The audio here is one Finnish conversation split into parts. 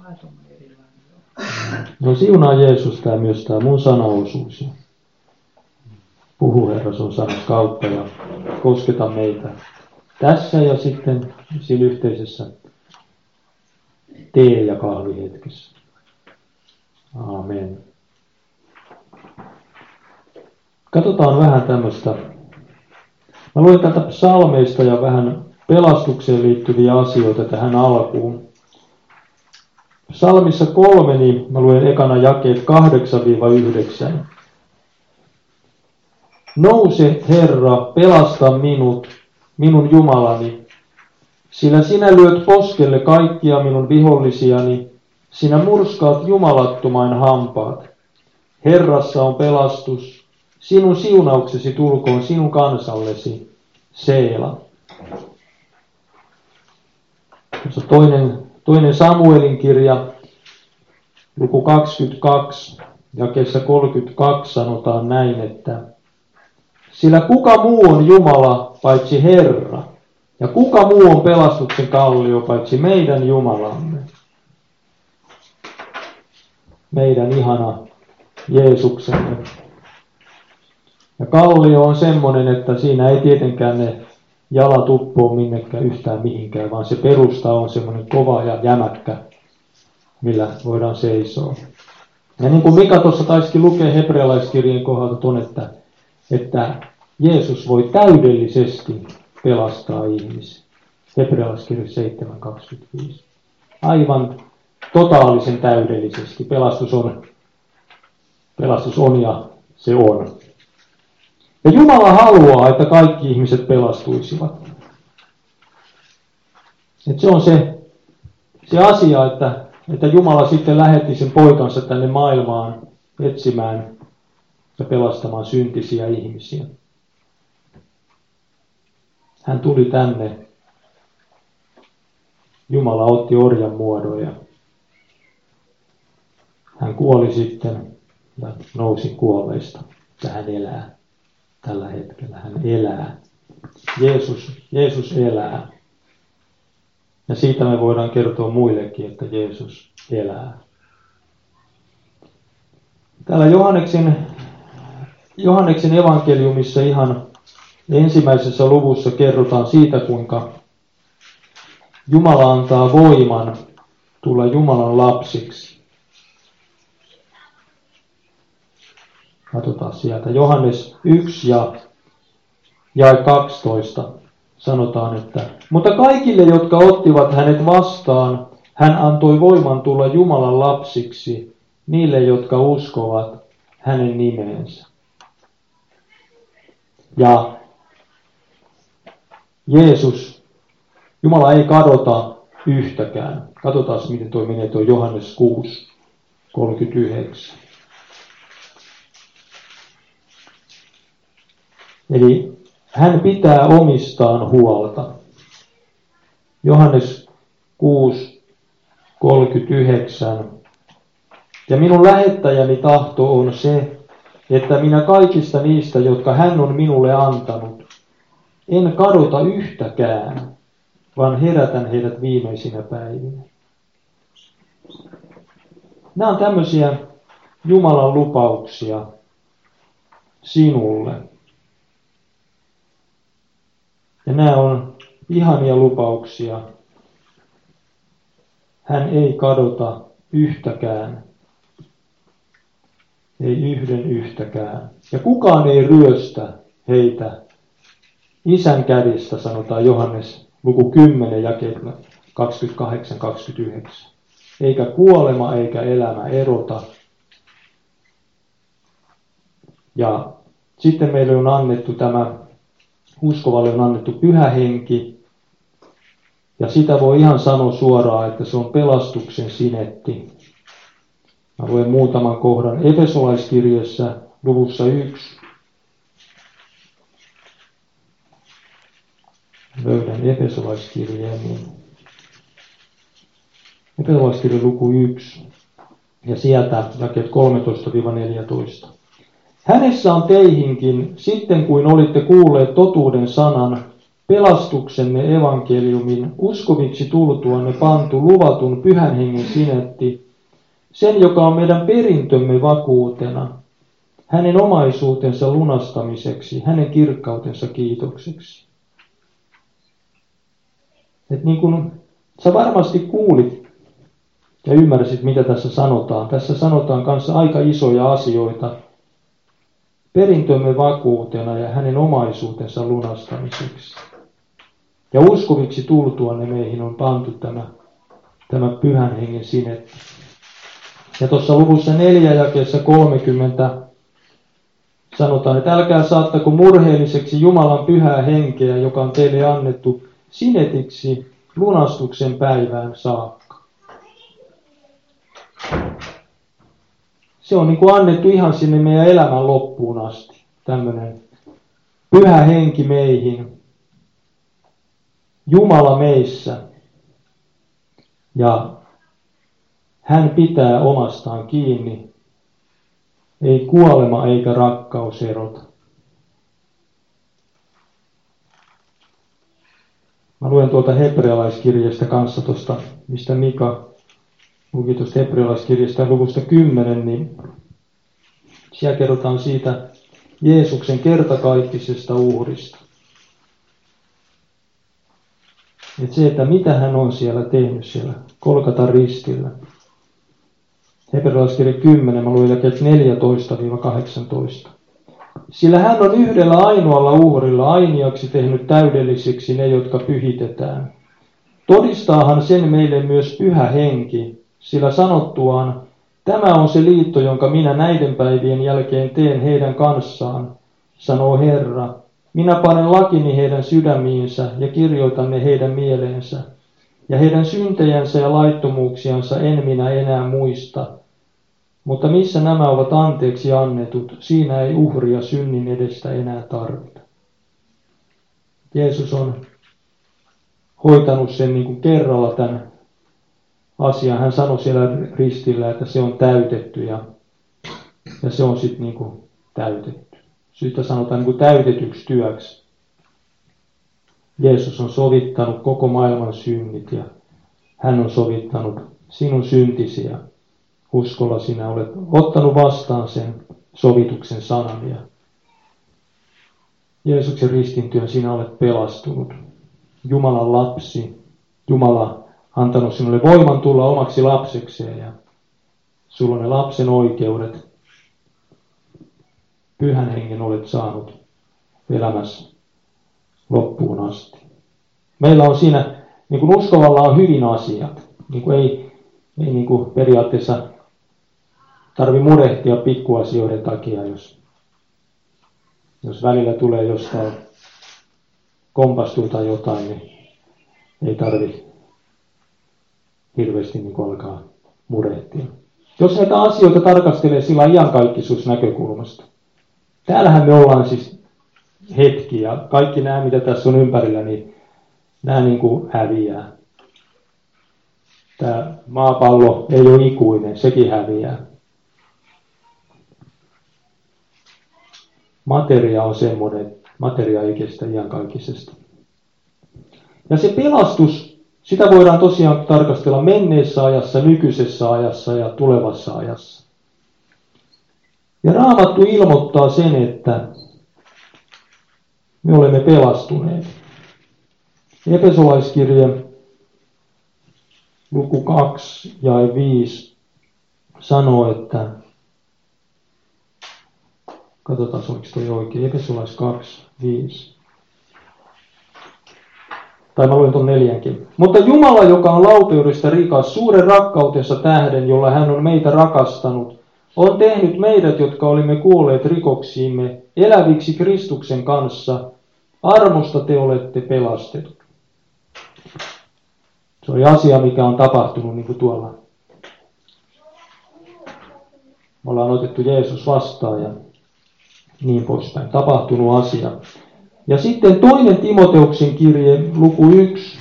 No siunaa Jeesus tämä myös tämä mun sanaosuus. Puhu Herra sun sanas kautta ja kosketa meitä tässä ja sitten siinä yhteisessä tee- ja kahvihetkessä. Aamen. Katsotaan vähän tämmöistä. Mä luen täältä psalmeista ja vähän pelastukseen liittyviä asioita tähän alkuun. Psalmissa 3, niin mä luen ekana jakeet 8-9. Nouse, Herra, pelasta minut, minun Jumalani, sillä sinä lyöt poskelle kaikkia minun vihollisiani, sinä murskaat jumalattomain hampaat. Herrassa on pelastus, sinun siunauksesi tulkoon sinun kansallesi, Seela. Toinen Samuelin kirja, luku 22, jakeessa 32 sanotaan näin, että sillä kuka muu on Jumala paitsi Herra, ja kuka muu on pelastuksen kallio paitsi meidän Jumalamme. Meidän ihana Jeesuksemme. Ja kallio on semmoinen, että siinä ei tietenkään ne jalat uppoo minnekään yhtään mihinkään, vaan se perusta on semmoinen kova ja jämäkkä, millä voidaan seisoa. Ja niin kuin Mika tuossa taisikin lukea hebrealaiskirjeen kohdalta tuon, että Jeesus voi täydellisesti pelastaa ihmisiä. Hebrealaiskirja 7:25. Aivan totaalisen täydellisesti. Pelastus on ja se on. Ja Jumala haluaa, että kaikki ihmiset pelastuisivat. Että se on se asia, että Jumala sitten lähetti sen poikansa tänne maailmaan etsimään ja pelastamaan syntisiä ihmisiä. Hän tuli tänne. Jumala otti orjan muodon ja hän kuoli sitten ja nousi kuolleista. Ja hän elää tällä hetkellä. Hän elää. Jeesus elää. Ja siitä me voidaan kertoa muillekin, että Jeesus elää. Täällä Johanneksen evankeliumissa ihan ensimmäisessä luvussa kerrotaan siitä, kuinka Jumala antaa voiman tulla Jumalan lapsiksi. Katsotaan sieltä. Johannes 1 ja 12 sanotaan, että mutta kaikille, jotka ottivat hänet vastaan, hän antoi voiman tulla Jumalan lapsiksi, niille, jotka uskovat hänen nimeensä. Ja Jumala ei kadota yhtäkään. Katsotaan, miten tuo menee tuo Johannes 6:39. Eli hän pitää omistaan huolta. Johannes 6:39. Ja minun lähettäjäni tahto on se, että minä kaikista niistä, jotka hän on minulle antanut, en kadota yhtäkään, vaan herätän heidät viimeisinä päivinä. Nämä on tämmöisiä Jumalan lupauksia sinulle. Ja nämä on ihania lupauksia. Hän ei kadota yhtäkään. Ei yhden yhtäkään. Ja kukaan ei ryöstä heitä Isän kädistä, sanotaan Johannes luku 10 jakeet 28-29. Eikä kuolema eikä elämä erota. Ja sitten meille on annettu uskovalle on annettu Pyhä Henki. Ja sitä voi ihan sanoa suoraan, että se on pelastuksen sinetti. Mä luen muutaman kohdan Efesolaiskirjassa luvussa 1. Löydän Efesolaiskirjeen. Efesolaiskirja luku 1. Ja sieltä jakeet 13-14. Hänessä on teihinkin, sitten kuin olitte kuulleet totuuden sanan, pelastuksemme evankeliumin uskoviksi tultuanne pantu luvatun Pyhän Hengen sinetti, sen joka on meidän perintömme vakuutena, hänen omaisuutensa lunastamiseksi, hänen kirkkautensa kiitokseksi. Et niin kuin sä varmasti kuulit ja ymmärsit, mitä tässä sanotaan. Tässä sanotaan kanssa aika isoja asioita perintömme vakuutena ja hänen omaisuutensa lunastamiseksi. Ja uskoviksi tultuanne meihin on pantu tämä Pyhän Hengen sinetti. Ja tuossa luvussa 4 jakeessa 30 sanotaan, että älkää saattako murheelliseksi Jumalan pyhää henkeä, joka on teille annettu sinetiksi lunastuksen päivään saakka. Se on niin kuin annettu ihan sinne meidän elämän loppuun asti. Tämmöinen pyhä henki meihin, Jumala meissä, ja hän pitää omastaan kiinni. Ei kuolema eikä rakkaus erota. Mä luen tuolta hebrealaiskirjasta kanssa tuosta, mistä Mika luki tuosta hebrealaiskirjasta luvusta 10, niin siellä kerrotaan siitä Jeesuksen kertakaikkisesta uhrista. Että se, että mitä hän on siellä tehnyt siellä Golgatan ristillä. Hebrealaiskirja 10, mä luin jakeet 14-18. Sillä hän on yhdellä ainoalla uhrilla ainiaksi tehnyt täydellisiksi ne, jotka pyhitetään. Todistaahan sen meille myös Pyhä Henki, sillä sanottuaan, tämä on se liitto, jonka minä näiden päivien jälkeen teen heidän kanssaan, sanoo Herra. Minä panen lakini heidän sydämiinsä ja kirjoitan ne heidän mieleensä. Ja heidän syntejänsä ja laittomuuksiansa en minä enää muista. Mutta missä nämä ovat anteeksi annetut, siinä ei uhria synnin edestä enää tarvita. Jeesus on hoitanut sen niin kuin kerralla tämän asian. Hän sanoi siellä ristillä, että se on täytetty ja se on sitten niin kuin täytetty. Siitä sanotaan niin kuin täytetyksi työksi. Jeesus on sovittanut koko maailman synnit ja hän on sovittanut sinun syntisi ja uskolla sinä olet ottanut vastaan sen sovituksen sanan ja Jeesuksen ristintyön sinä olet pelastunut. Jumalan lapsi, Jumala antanut sinulle voiman tulla omaksi lapsekseen ja sulla on ne lapsen oikeudet. Pyhän Hengen olet saanut elämässä loppuun asti. Meillä on siinä, niin kuin uskovalla on hyvin asiat. Niin kuin ei niin kuin periaatteessa tarvitse murehtia pikkuasioiden takia, jos välillä tulee jostain kompastua tai jotain, niin ei tarvitse hirveästi niin kuin alkaa murehtia. Jos näitä asioita tarkastelee sillä iankaikkisuusnäkökulmasta. Täällähän me ollaan siis hetki ja kaikki nämä, mitä tässä on ympärillä, niin nämä niin kuin häviää. Tämä maapallo ei ole ikuinen, sekin häviää. Materia on semmoinen, materia ei kestä iankaikkisesti. Ja se pelastus, sitä voidaan tosiaan tarkastella menneessä ajassa, nykyisessä ajassa ja tulevassa ajassa. Ja Raamattu ilmoittaa sen, että me olemme pelastuneet. Efesolaiskirje luku 2 ja 5 sanoo, että katsotaan, oliko toi oikein. Efesolais 2, 5. Tai mä luen ton 4:kin. Mutta Jumala, joka on laupeudesta rikas, suuren rakkautensa tähden, jolla hän on meitä rakastanut, on tehnyt meidät, jotka olimme kuolleet rikoksiimme, eläviksi Kristuksen kanssa. Armosta te olette pelastetut. Se oli asia, mikä on tapahtunut niin kuin tuolla. Me ollaan otettu Jeesus vastaan ja niin poispäin. Tapahtunut asia. Ja sitten toinen Timoteuksen kirje, luku 1.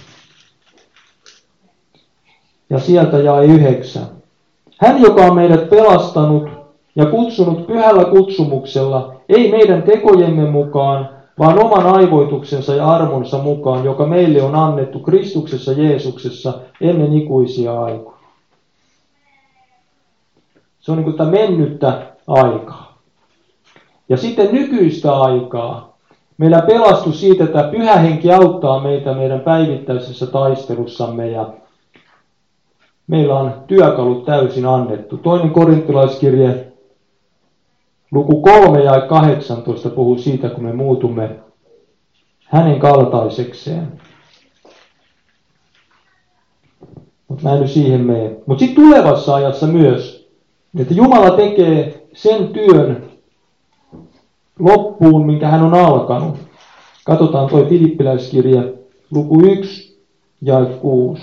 Ja sieltä jae 9. Hän, joka on meidät pelastanut ja kutsunut pyhällä kutsumuksella, ei meidän tekojemme mukaan, vaan oman aivoituksensa ja armonsa mukaan, joka meille on annettu Kristuksessa Jeesuksessa ennen ikuisia aikoja. Se on niin kuin tämä mennyttä aikaa. Ja sitten nykyistä aikaa. Meillä pelastus siitä, että Pyhä Henki auttaa meitä meidän päivittäisessä taistelussamme ja meillä on työkalut täysin annettu. 2. Korinttilaiskirje luku 3 ja 18 puhuu siitä, kun me muutumme hänen kaltaisekseen. Mutta mä en nyt siihen mene. Mutta sitten tulevassa ajassa myös, että Jumala tekee sen työn loppuun, minkä hän on alkanut. Katsotaan toi Filippiläiskirje luku 1 ja 6.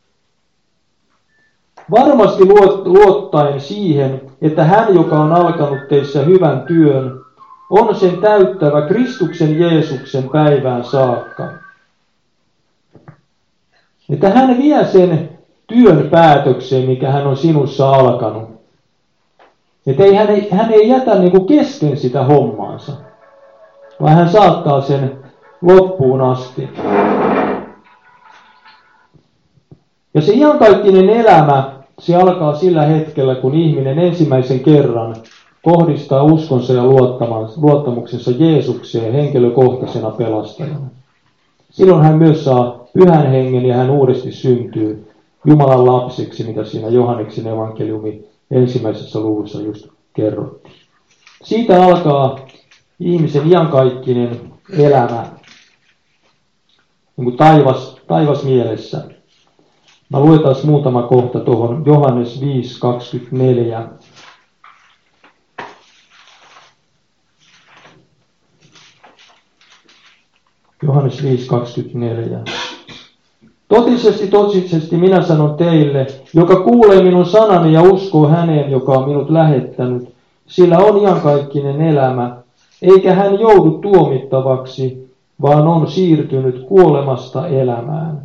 Varmasti luottaen siihen, että hän, joka on alkanut teissä hyvän työn, on sen täyttävä Kristuksen Jeesuksen päivään saakka. Että hän vie sen työn päätökseen, mikä hän on sinussa alkanut. Että hän ei jätä niin kuin kesken sitä hommaansa, vaan hän saattaa sen loppuun asti. Ja se iankaikkinen elämä, se alkaa sillä hetkellä, kun ihminen ensimmäisen kerran kohdistaa uskonsa ja luottamuksensa Jeesukseen henkilökohtaisena pelastajana. Silloin hän myös saa Pyhän Hengen ja hän uudesti syntyy Jumalan lapsiksi, mitä siinä Johanneksen evankeliumi 1. luvussa just kerrottiin. Siitä alkaa ihmisen iankaikkinen elämä, niin kuin taivas mielessä. Mä luetaan muutama kohta tuohon Johannes 5:24. Johannes 5:24. Totisesti minä sanon teille, joka kuulee minun sanani ja uskoo häneen, joka on minut lähettänyt, sillä on iankaikkinen elämä, eikä hän joudu tuomittavaksi, vaan on siirtynyt kuolemasta elämään.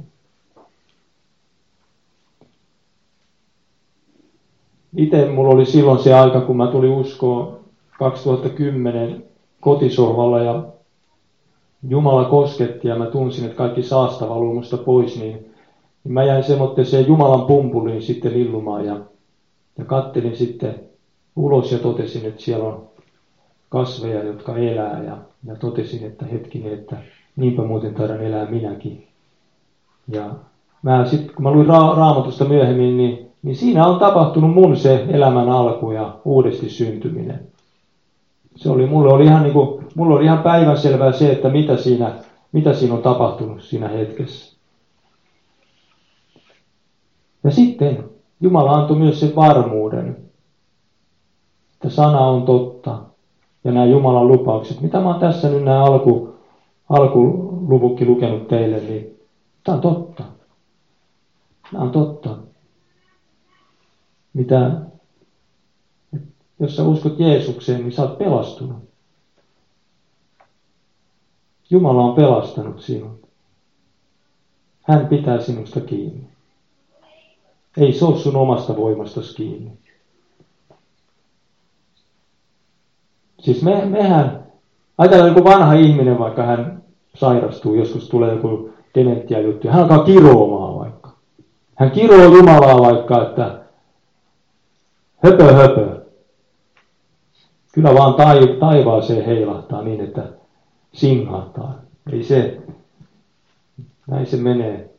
Itse mulla oli silloin se aika, kun mä tulin uskoon 2010 kotisohvalla ja Jumala kosketti ja mä tunsin, että kaikki saasta valuu musta pois, niin mä jäin semmoitteeseen Jumalan pumpuliin sitten lillumaan ja kattelin sitten ulos ja totesin, että siellä on kasveja, jotka elää ja totesin, että hetkinen, että niinpä muuten taidan elää minäkin. Ja mä sitten, kun mä luin Raamatusta myöhemmin, niin siinä on tapahtunut mun se elämän alku ja uudesti syntyminen. Mulle oli ihan päivänselvää se, että mitä siinä on tapahtunut siinä hetkessä. Ja sitten Jumala antoi myös sen varmuuden, että sana on totta. Ja nämä Jumalan lupaukset, mitä mä oon tässä nyt nämä alkuluvukki lukenut teille, niin tämä on totta. Nämä on totta. Jos sä uskot Jeesukseen, niin sä oot pelastunut. Jumala on pelastanut sinut. Hän pitää sinusta kiinni. Ei se ole sun omasta voimastasi kiinni. Siis mehän, ajatellaan joku vanha ihminen, vaikka hän sairastuu, joskus tulee joku dementia juttu, ja hän alkaa kiroamaan vaikka. Hän kiroo Jumalaa vaikka, että höpö. Kyllä vaan taivaaseen heilahtaa niin, että singahtaa. Ei se, näin se menee.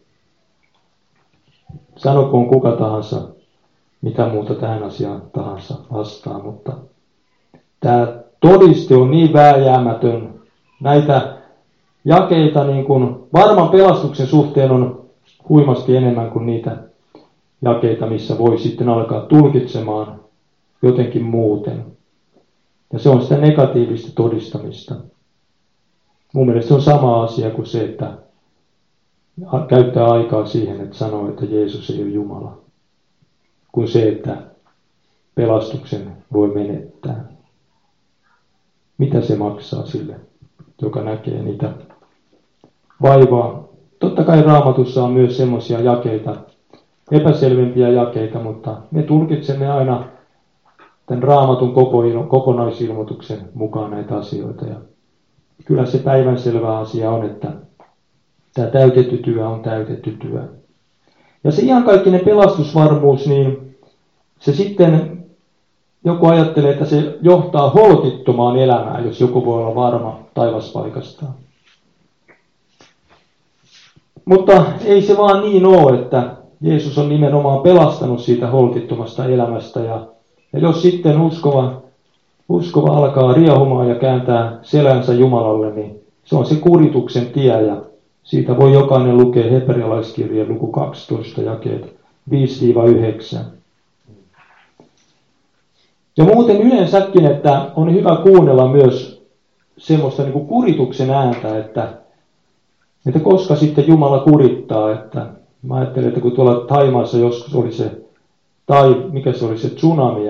Sanokoon kuka tahansa, mitä muuta tähän asiaan tahansa vastaa, mutta tämä todiste on niin vääjäämätön. Näitä jakeita niin kuin varman pelastuksen suhteen on huimasti enemmän kuin niitä jakeita, missä voi sitten alkaa tulkitsemaan jotenkin muuten. Ja se on sitä negatiivista todistamista. Mun mielestä se on sama asia kuin se, että käyttää aikaa siihen, että sanoo, että Jeesus ei ole Jumala. Kuin se, että pelastuksen voi menettää. Mitä se maksaa sille, joka näkee niitä vaivaa? Totta kai Raamatussa on myös semmoisia jakeita, epäselvempiä jakeita, mutta me tulkitsemme aina tämän Raamatun kokonaisilmoituksen mukaan näitä asioita. Ja kyllä se päivänselvä asia on, että tämä täytetty työ on täytetty työ. Ja se iankaikkinen pelastusvarmuus, niin se sitten, joku ajattelee, että se johtaa holtittomaan elämään, jos joku voi olla varma taivaspaikastaan. Mutta ei se vaan niin ole, että Jeesus on nimenomaan pelastanut siitä holtittomasta elämästä. Ja jos sitten uskova alkaa riehumaan ja kääntää selänsä Jumalalle, niin se on se kurituksen tie. Ja siitä voi jokainen lukea hebrealaiskirjeen luku 12, jakeet 5-9. Ja muuten yleensäkin, että on hyvä kuunnella myös semmoista niin kuin kurituksen ääntä, että koska sitten Jumala kurittaa. Että mä ajattelen, että kun tuolla Thaimaassa joskus oli se, mikä se oli se tsunami,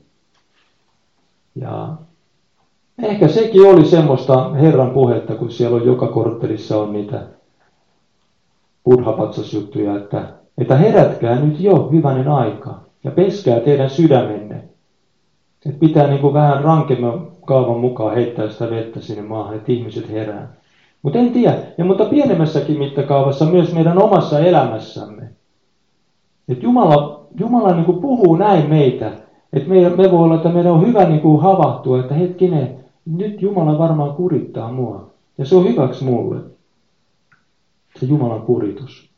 ja ehkä sekin oli semmoista Herran puhetta, kun siellä on joka korttelissa on niitä buddhapatsasjuttuja, että herätkää nyt jo hyvänen aika ja peskää teidän sydämenne. Että pitää niin kuin vähän rankemman kaavan mukaan heittää sitä vettä sinne maahan, että ihmiset herää. Mutta en tiedä, mutta pienemmässäkin mittakaavassa myös meidän omassa elämässämme. Että Jumala niin kuin puhuu näin meitä, että me voi olla, että meidän on hyvä niin kuin havahtua, että hetkinen, nyt Jumala varmaan kurittaa mua. Ja se on hyväksi mulle. Se Jumalan kuritus.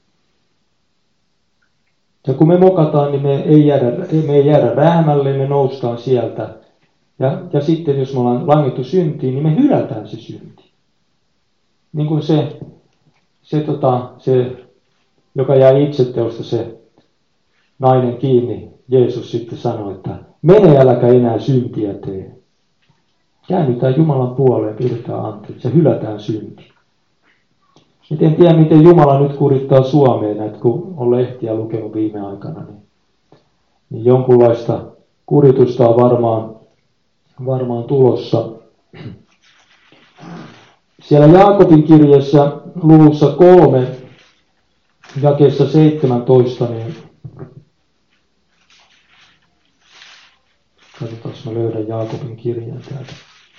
Ja kun me mokataan, niin me ei jäädä rähmälle, me noustaan sieltä. Ja sitten jos me ollaan langettu syntiin, niin me hylätään se synti. Niin kuin se joka jäi itseteosta se nainen kiinni, Jeesus sitten sanoi, että mene äläkä enää syntiä tee. Käännytään Jumalan puoleen, pyydetään anteeksi ja hylätään synti. Et en tiedä, miten Jumala nyt kurittaa Suomeen, että kun on lehtiä lukenut viime aikana, niin jonkunlaista kuritusta on varmaan tulossa. Siellä Jaakobin kirjassa luvussa 3, jakeessa 17, niin katsotaan, jos mä löydän Jaakobin kirjan täältä.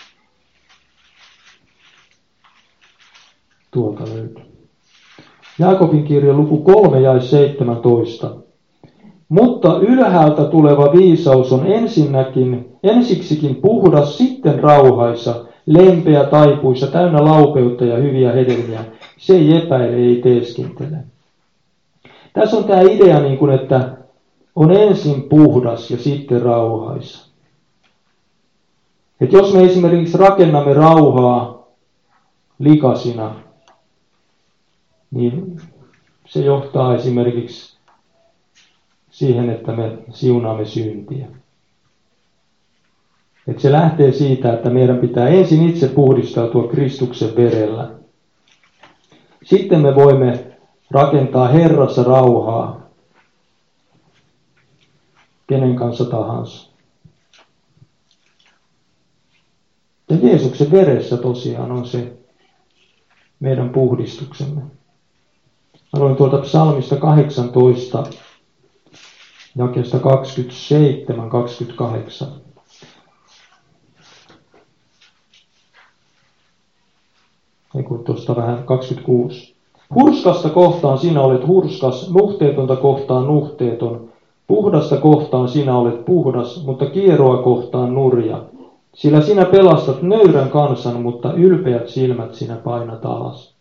Tuolta löytyy. Jaakobin kirja luku 3 jae 17. Mutta ylhäältä tuleva viisaus on ensiksikin puhdas, sitten rauhaisa, lempeä, taipuissa, täynnä laupeutta ja hyviä hedelmiä. Se ei epäile, ei teeskentele. Tässä on tämä idea, niin kuin, että on ensin puhdas ja sitten rauhaisa. Että jos me esimerkiksi rakennamme rauhaa likasina, niin se johtaa esimerkiksi siihen, että me siunaamme syntiä. Että se lähtee siitä, että meidän pitää ensin itse puhdistautua Kristuksen verellä. Sitten me voimme rakentaa Herrassa rauhaa kenen kanssa tahansa. Ja Jeesuksen veressä tosiaan on se meidän puhdistuksemme. Mä luen tuolta psalmista 18, jakeesta 27-28. Tuosta vähän 26. Hurskasta kohtaan sinä olet hurskas, nuhteetonta kohtaan nuhteeton. Puhdasta kohtaan sinä olet puhdas, mutta kieroa kohtaan nurja. Sillä sinä pelastat nöyrän kansan, mutta ylpeät silmät sinä painat alas.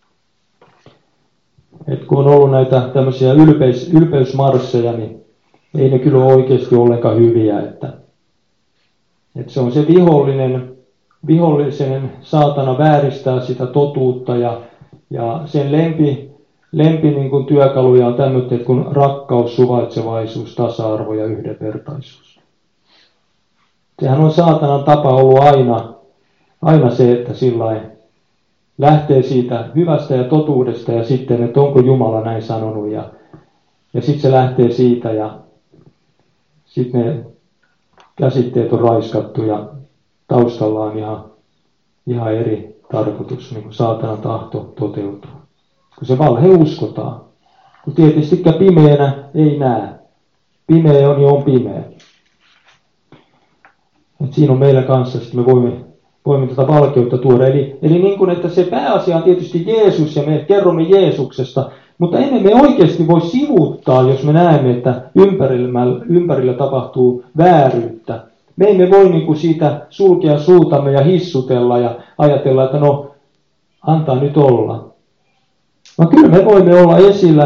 Et kun on ollut näitä tämmöisiä ylpeysmarsseja, niin ei ne kyllä ole oikeasti ollenkaan hyviä. Että se on se vihollisen saatana vääristää sitä totuutta ja sen lempi niin kuin työkaluja on tämmöiset kuin rakkaus, suvaitsevaisuus, tasa-arvo ja yhdenvertaisuus. Sehän on saatanan tapa ollut aina se, että sillain lähtee siitä hyvästä ja totuudesta ja sitten, että onko Jumala näin sanonut ja sitten se lähtee siitä ja sitten ne käsitteet on raiskattu ja taustalla on ihan eri tarkoitus, niin kuin saatanan tahto toteutuu. Kun se valhe uskotaan. Kun tietystikään pimeänä ei näe. Pimeä on, niin on pimeä. Et siinä on meillä kanssa, että me voimme tätä valkeutta tuoda. Eli niin kuin, että se pääasia on tietysti Jeesus ja me kerromme Jeesuksesta, mutta emme me oikeasti voi sivuuttaa, jos me näemme, että ympärillä tapahtuu vääryyttä. Me emme voi niin kuin siitä sulkea suutamme ja hissutella ja ajatella, että no, antaa nyt olla. No kyllä me voimme olla esillä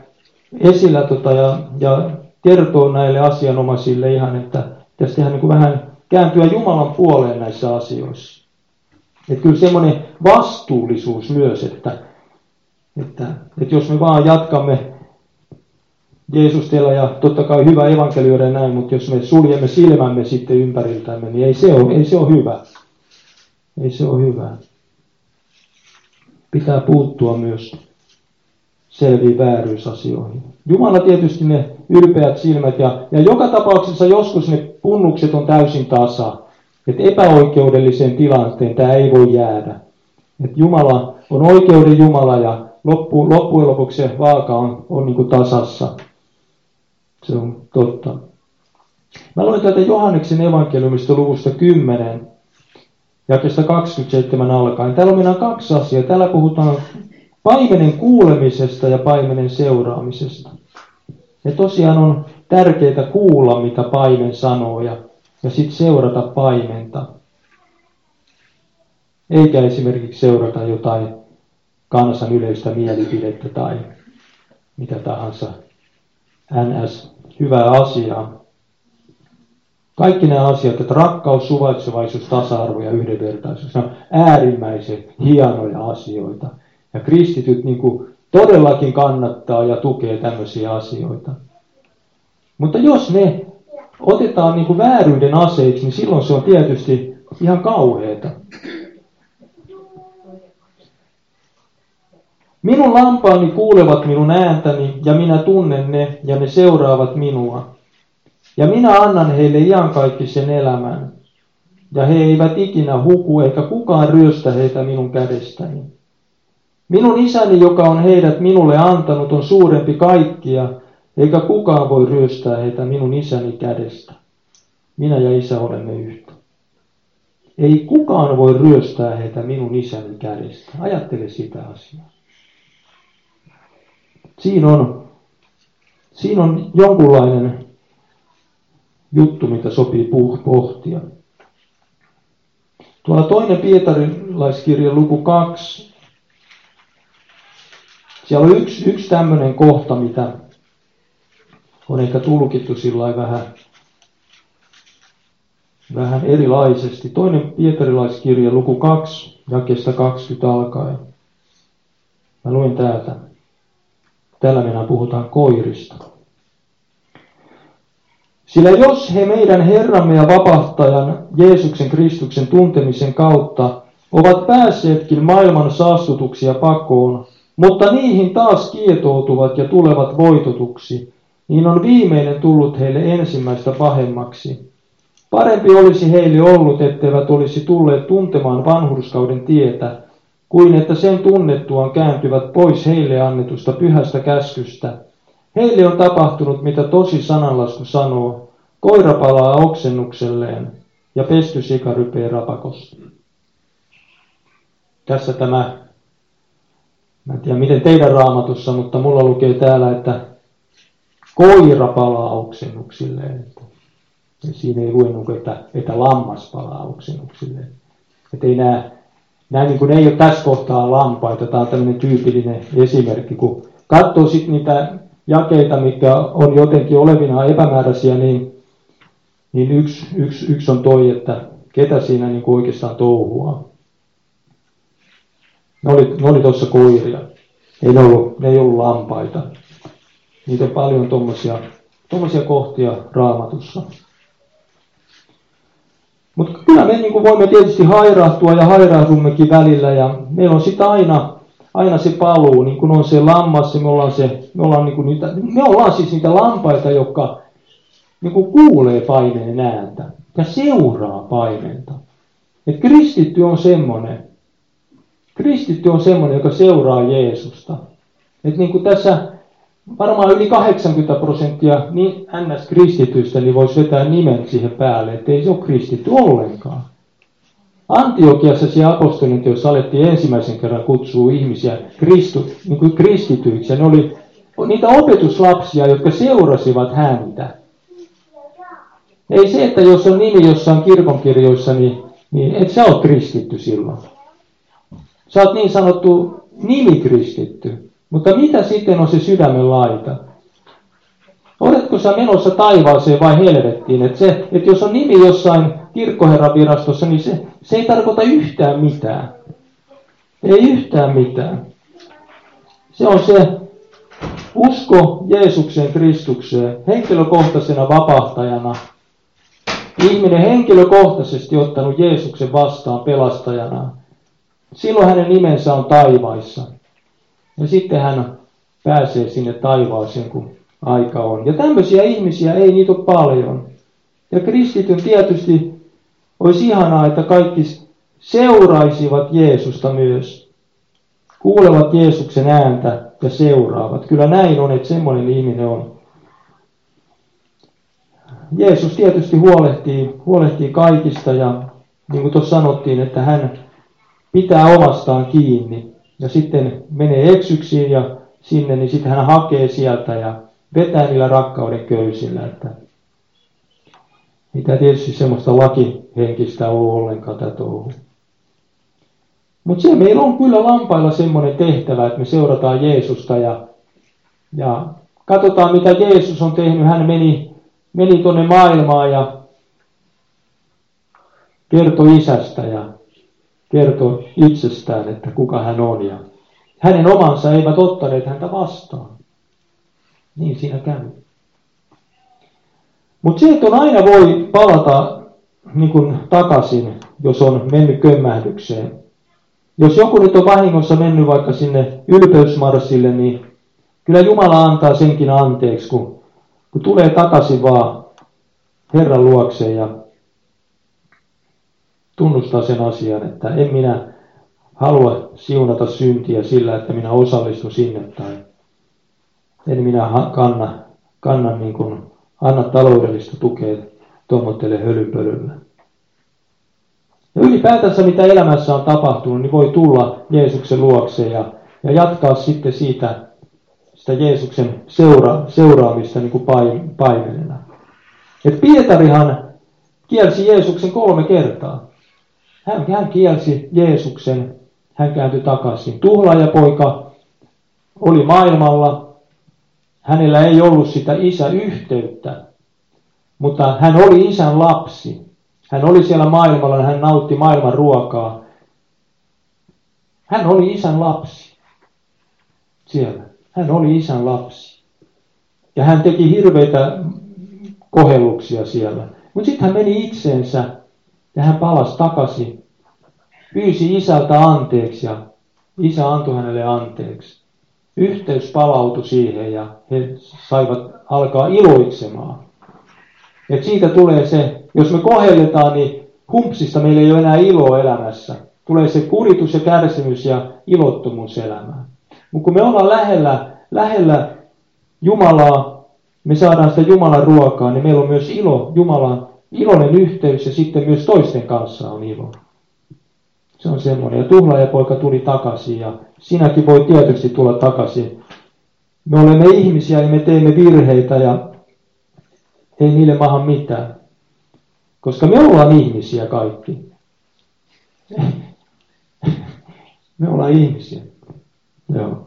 ja kertoa näille asianomaisille ihan, että tästä ihan niin kuin vähän kääntyä Jumalan puoleen näissä asioissa. Että kyllä semmoinen vastuullisuus myös, että jos me vaan jatkamme Jeesustella ja totta kai hyvä evankelioida näin, mutta jos me suljemme silmämme sitten ympäriltämme, niin ei se ole hyvä. Ei se ole hyvä. Pitää puuttua myös selviin vääryysasioihin. Jumala tietysti ne ylpeät silmät ja joka tapauksessa joskus ne punnukset on täysin tasa. Että epäoikeudelliseen tilanteen tämä ei voi jäädä. Että Jumala on oikeuden Jumala ja loppujen lopuksi se vaaka on niin kuin tasassa. Se on totta. Mä luen täältä Johanneksen evankeliumista luvusta 10, jakeesta 27 alkaen. Täällä on kaksi asiaa. Täällä puhutaan paimenen kuulemisesta ja paimenen seuraamisesta. Ja tosiaan on tärkeää kuulla, mitä paimen sanoo ja sitten seurata paimenta. Eikä esimerkiksi seurata jotain kansan yleistä mielipidettä tai mitä tahansa NS hyvää asiaa. Kaikki nämä asiat, että rakkaus, suvaitsevaisuus, tasa-arvo ja yhdenvertaisuus, ne on äärimmäisen hienoja asioita. Ja kristityt niin kuin todellakin kannattaa ja tukee tämmöisiä asioita. Mutta jos ne otetaan niin kuin vääryyden aseiksi, niin silloin se on tietysti ihan kauheata. Minun lampaani kuulevat minun ääntäni ja minä tunnen ne ja ne seuraavat minua. Ja minä annan heille iankaikkisen elämän. Ja he eivät ikinä huku eikä kukaan ryöstä heitä minun kädestäni. Minun isäni, joka on heidät minulle antanut, on suurempi kaikkia, eikä kukaan voi ryöstää heitä minun isäni kädestä. Minä ja isä olemme yhtä. Ei kukaan voi ryöstää heitä minun isäni kädestä. Ajattele sitä asiaa. Siinä on jonkunlainen juttu, mitä sopii pohtia. Tuolla toinen Pietarilaiskirjan luku 2. Siellä on yksi tämmöinen kohta, mitä on ehkä tulkittu sillä vähän erilaisesti. Toinen Pietarilaiskirja luku 2, jakeesta 20 alkaen. Mä luen täältä. Täällä mennään puhutaan koirista. Sillä jos he meidän Herramme ja Vapahtajan Jeesuksen Kristuksen tuntemisen kautta ovat päässeetkin maailman saastutuksia pakoon, mutta niihin taas kietoutuvat ja tulevat voitotuksi, niin on viimeinen tullut heille ensimmäistä pahemmaksi. Parempi olisi heille ollut, etteivät olisi tulleet tuntemaan vanhurskauden tietä, kuin että sen tunnettuaan kääntyvät pois heille annetusta pyhästä käskystä. Heille on tapahtunut, mitä tosi sananlasku sanoo, koira palaa oksennukselleen ja pesty sika rypee rapakossa. Tässä tämä, mä en tiedä miten teidän raamatussa, mutta mulla lukee täällä, että koira palaa oksennuksilleen. Ja siinä ei lue, että lammas palaa oksennuksilleen. Että ei nämä niin kuin ei ole tässä kohtaa lampaita. Tämä on tämmöinen tyypillinen esimerkki. Kun katsoo sitten niitä jakeita, mitkä on jotenkin olevina epämääräisiä, niin yksi on toi, että ketä siinä niin kuin oikeastaan touhuaa. Ne oli tuossa koiria. Ne ei ollut lampaita. Niitä on paljon tommosia kohtia Raamatussa. Mutta kyllä me niin kuin voimme tietysti hairahtua ja hairahdummekin välillä ja meillä on sitten aina se paluu, niin kuin on se lammas, me ollaan siis niitä lampaita, jotka niin kuin kuulee paimenen ääntä ja seuraa paimenta. Et kristitty on semmoinen, joka seuraa Jeesusta. Et niin kuin tässä varmaan yli 80% niin NS-kristityistä niin voisi vetää nimen siihen päälle, että ei se ole kristitty ollenkaan. Antiokiassa siellä apostolin teossa alettiin ensimmäisen kerran kutsua ihmisiä kristityiksi. Ja ne oli niitä opetuslapsia, jotka seurasivat häntä. Ei se, että jos on nimi jossain kirkonkirjoissa, niin et sä ole kristitty silloin. Sä oot niin sanottu nimikristitty. Mutta mitä sitten on se sydämen laita? Oletko sä menossa taivaaseen vai helvettiin? Että jos on nimi jossain kirkkoherran virastossa, niin se ei tarkoita yhtään mitään. Ei yhtään mitään. Se on se usko Jeesukseen Kristukseen henkilökohtaisena vapahtajana. Ihminen henkilökohtaisesti ottanut Jeesuksen vastaan pelastajana. Silloin hänen nimensä on taivaissa. Ja sitten hän pääsee sinne taivaaseen, kun aika on. Ja tämmöisiä ihmisiä ei niitä ole paljon. Ja kristityn tietysti olisi ihanaa, että kaikki seuraisivat Jeesusta myös. Kuulevat Jeesuksen ääntä ja seuraavat. Kyllä näin on, että semmoinen ihminen on. Jeesus tietysti huolehtii kaikista ja niin kuin tuossa sanottiin, että hän pitää omastaan kiinni ja sitten menee eksyksiin ja sinne, niin sitten hän hakee sieltä ja vetää niillä rakkauden köysillä. Että ei tämä tietysti semmoista lakihenkistä ole ollenkaan tämä touhu. Mutta se meillä on kyllä lampailla semmoinen tehtävä, että me seurataan Jeesusta ja katsotaan mitä Jeesus on tehnyt. Hän meni tuonne maailmaan ja kertoi isästä ja kertoi itsestään, että kuka hän on. Ja hänen omansa eivät ottaneet häntä vastaan. Niin siinä kävi. Mutta se, että on aina voi palata niin kuin takaisin, jos on mennyt kömmähdykseen. Jos joku nyt on vahingossa mennyt vaikka sinne ylpeysmarssille, niin kyllä Jumala antaa senkin anteeksi, kun tulee takaisin vaan Herran luokseen ja tunnustaa sen asian, että en minä halua siunata syntiä sillä, että minä osallistun sinne tai en minä kanna niin kuin, anna taloudellista tukea tuommoitteelle hölynpölylle. Ja ylipäätänsä mitä elämässä on tapahtunut, niin voi tulla Jeesuksen luokseen ja jatkaa sitten sitä Jeesuksen seuraamista niin kuin paimenena. Et Pietarihan kielsi Jeesuksen 3 kertaa. Hän kielsi Jeesuksen, hän kääntyi takaisin. Tuhlaajapoika oli maailmalla, hänellä ei ollut sitä isäyhteyttä, mutta hän oli isän lapsi. Hän oli siellä maailmalla, hän nautti maailman ruokaa. Hän oli isän lapsi siellä. Hän oli isän lapsi. Ja hän teki hirveitä kohelluksia siellä. Mutta sitten hän meni itseensä ja hän palasi takaisin. Pyysi isältä anteeksi ja isä antoi hänelle anteeksi. Yhteys palautui siihen ja he saivat alkaa iloitsemaan. Et siitä tulee se, jos me kohelletaan, niin humpsista meillä ei ole enää iloa elämässä. Tulee se kuritus ja kärsimys ja ilottomuus elämään. Mutta kun me ollaan lähellä Jumalaa, me saadaan sitä Jumalan ruokaa, niin meillä on myös ilo, Jumalan iloinen yhteys ja sitten myös toisten kanssa on ilo. Se on semmoinen. Ja tuhlaajapoika tuli takaisin ja sinäkin voi tietysti tulla takaisin. Me olemme ihmisiä ja me teemme virheitä ja ei niille maha mitään. Koska me ollaan ihmisiä kaikki. Me ollaan ihmisiä. Joo.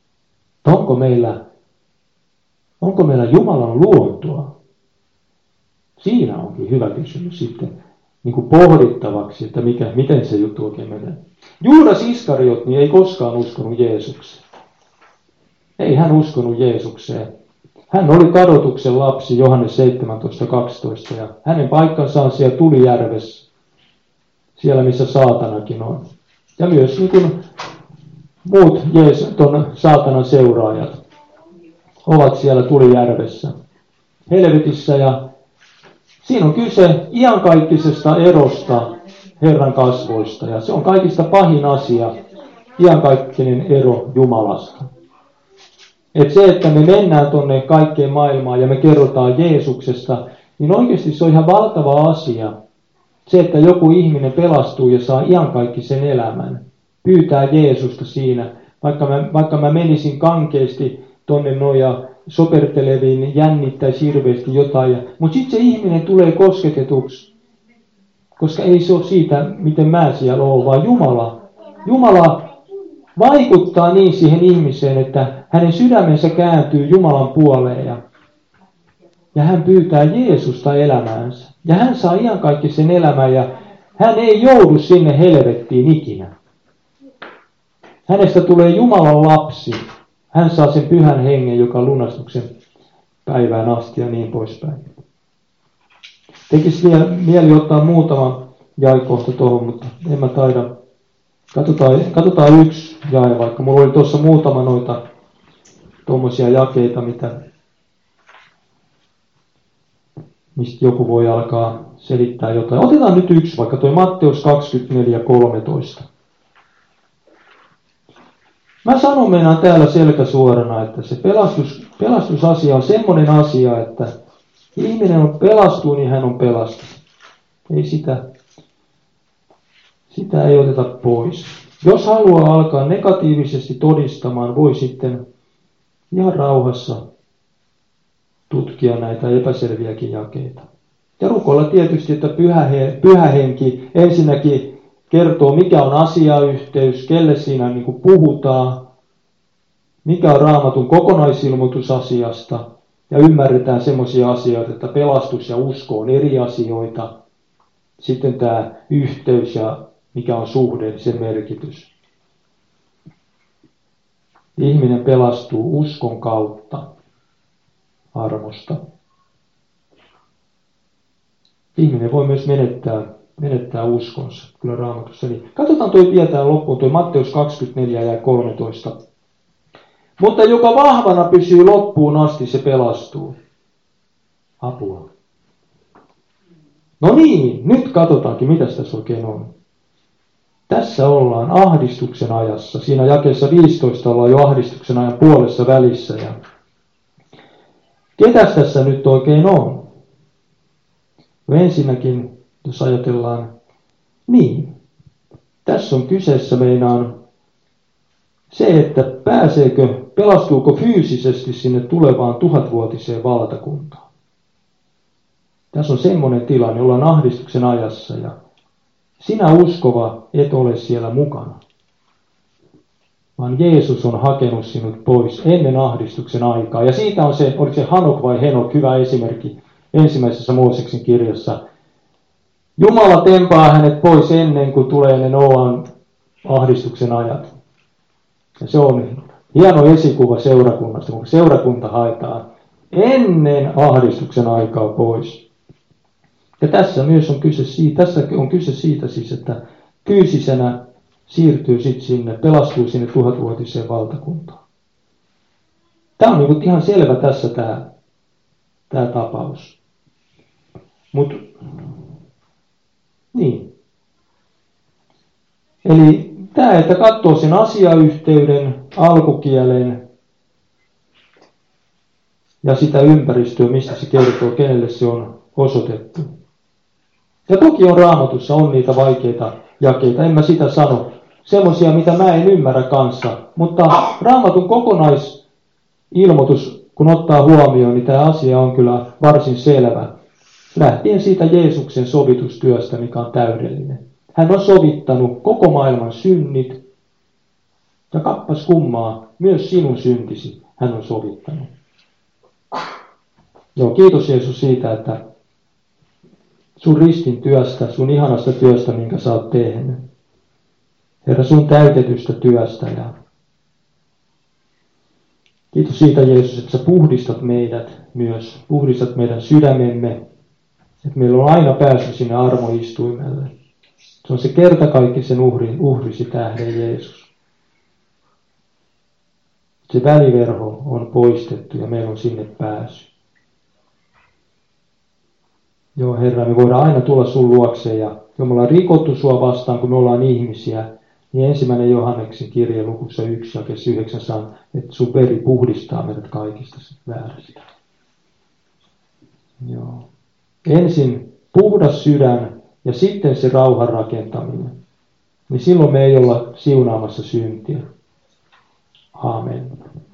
Onko meillä Jumalan luontoa? Siinä onkin hyvä kysymys sitten niin kuin pohdittavaksi, että miten se juttu oikein menee. Juudas Iskariot niin ei koskaan uskonut Jeesukseen. Ei hän uskonut Jeesukseen. Hän oli kadotuksen lapsi, Johannes 17:12, ja hänen paikkansa on siellä Tulijärvessä, siellä missä saatanakin on. Ja myös niin kuin muut ton saatanan seuraajat ovat siellä Tulijärvessä, helvetissä, ja siinä on kyse iankaikkisesta erosta Herran kasvoista, ja se on kaikista pahin asia, iankaikkinen ero Jumalasta. Että se, että me mennään tuonne kaikkeen maailmaan ja me kerrotaan Jeesuksesta, niin oikeasti se on ihan valtava asia. Se, että joku ihminen pelastuu ja saa iankaikkisen elämän, pyytää Jeesusta siinä, vaikka mä menisin kankeasti tonne noin ja soperteleviin, jännittäisi hirveästi jotain. Mutta sitten se ihminen tulee kosketetuksi, koska ei se ole siitä, miten mä siellä olen, vaan Jumala vaikuttaa niin siihen ihmiseen, että hänen sydämensä kääntyy Jumalan puoleen ja hän pyytää Jeesusta elämäänsä. Ja hän saa iankaikkisen elämän ja hän ei joudu sinne helvettiin ikinä. Hänestä tulee Jumalan lapsi. Hän saa sen pyhän hengen, joka on lunastuksen päivään asti ja niin poispäin. Tekisi vielä mieli ottaa muutama jaekohta tuohon, mutta en mä taida. Katsotaan yksi jae, vaikka mulla oli tuossa muutama noita tuommoisia jakeita, mistä joku voi alkaa selittää jotain. Otetaan nyt yksi, vaikka tuo Matteus 24:13. Mä sanon mennään täällä selkäsuorana, että se pelastusasia on semmoinen asia, että ihminen on pelastuu, niin hän on pelastunut. Ei sitä ei oteta pois. Jos haluaa alkaa negatiivisesti todistamaan, voi sitten ihan rauhassa tutkia näitä epäselviäkin jakeita. Ja rukoilla tietysti, että pyhä henki ensinnäkin kertoo, mikä on asiayhteys, kelle siinä niin kuin puhutaan, mikä on Raamatun kokonaisilmoitus asiasta, ja ymmärretään semmoisia asioita, että pelastus ja usko on eri asioita. Sitten tämä yhteys ja mikä on suhde, sen merkitys. Ihminen pelastuu uskon kautta armosta. Ihminen voi myös menettää uskonsa, kyllä Raamatussa. Niin katsotaan vielä loppuun tuo Matteus 24:13. Mutta joka vahvana pysyy loppuun asti, se pelastuu. Apua. No niin, nyt katsotaankin, mitä tässä oikein on. Tässä ollaan ahdistuksen ajassa. Siinä jakeessa 15 ollaan jo ahdistuksen ajan puolessa välissä. Ja ketäs tässä nyt oikein on? No ensinnäkin, jos ajatellaan, niin, tässä on kyseessä meinaan se, että pelastuuko fyysisesti sinne tulevaan 1000-vuotiseen valtakuntaan. Tässä on semmoinen tilanne, ollaan ahdistuksen ajassa ja sinä uskova et ole siellä mukana, vaan Jeesus on hakenut sinut pois ennen ahdistuksen aikaa. Ja siitä on se, oliko se Hanok vai Henok, hyvä esimerkki ensimmäisessä Mooseksen kirjassa. Jumala tempaa hänet pois ennen kuin tulee ne Noan ahdistuksen ajat. Ja se on hieno esikuva seurakunnasta, kun seurakunta haetaan ennen ahdistuksen aikaa pois. Ja tässä myös on kyse siitä siis, että fyysisenä siirtyy sitten sinne, pelastuu sinne 1000-vuotiseen valtakuntaan. Tämä on niin ihan selvä tässä tämä tapaus. Mutta niin. Eli tämä, että katsoo sen asiayhteyden, alkukielen ja sitä ympäristöä, mistä se kertoo, kenelle se on osoitettu. Ja toki on Raamatussa, on niitä vaikeita jakeita, en mä sitä sano. Semmoisia, mitä mä en ymmärrä kanssa. Mutta Raamatun kokonaisilmoitus, kun ottaa huomioon, niin tämä asia on kyllä varsin selvä. Lähtien siitä Jeesuksen sovitustyöstä, mikä on täydellinen. Hän on sovittanut koko maailman synnit. Ja kappas kummaa, myös sinun syntisi hän on sovittanut. Joo, kiitos Jeesus siitä, että sun ristin työstä, sun ihanasta työstä, minkä sä oot tehnyt. Herra, sun täytetystä työstä. Ja kiitos siitä, Jeesus, että sä puhdistat meidät myös. Puhdistat meidän sydämemme. Että meillä on aina pääsy sinne armoistuimelle. Se on se kertakaikkisen uhrisi tähden, Jeesus. Se väliverho on poistettu ja meillä on sinne pääsy. Joo, Herra, me voidaan aina tulla sun luokseen ja kun me ollaan rikottu sua vastaan, kun me ollaan ihmisiä, niin 1. Johanneksen kirje lukussa 1 ja 9 saa, että sun veri puhdistaa meidät kaikista väärästä. Joo. Ensin puhdas sydän ja sitten se rauhan rakentaminen, niin silloin me ei olla siunaamassa syntiä. Aamen.